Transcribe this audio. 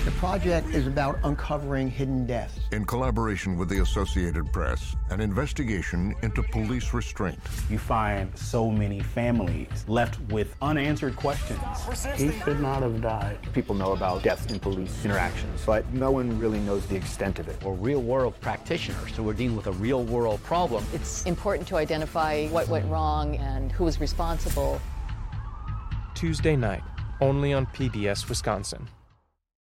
The project is about uncovering hidden deaths. In collaboration with the Associated Press, an investigation into police restraint. You find so many families left with unanswered questions. He should not have died. People know about deaths in police interactions, but no one really knows the extent of it. We're real-world practitioners, so we're dealing with a real-world problem. It's important to identify what went wrong and who was responsible. Tuesday night, only on PBS Wisconsin.